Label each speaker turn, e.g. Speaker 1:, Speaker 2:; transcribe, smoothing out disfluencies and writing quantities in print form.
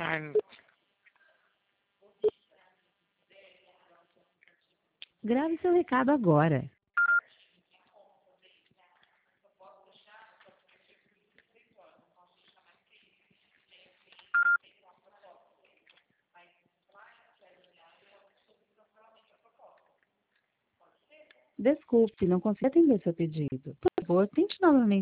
Speaker 1: Ai,
Speaker 2: Grave seu recado agora. Desculpe, não consigo atender seu pedido. Por favor, tente novamente.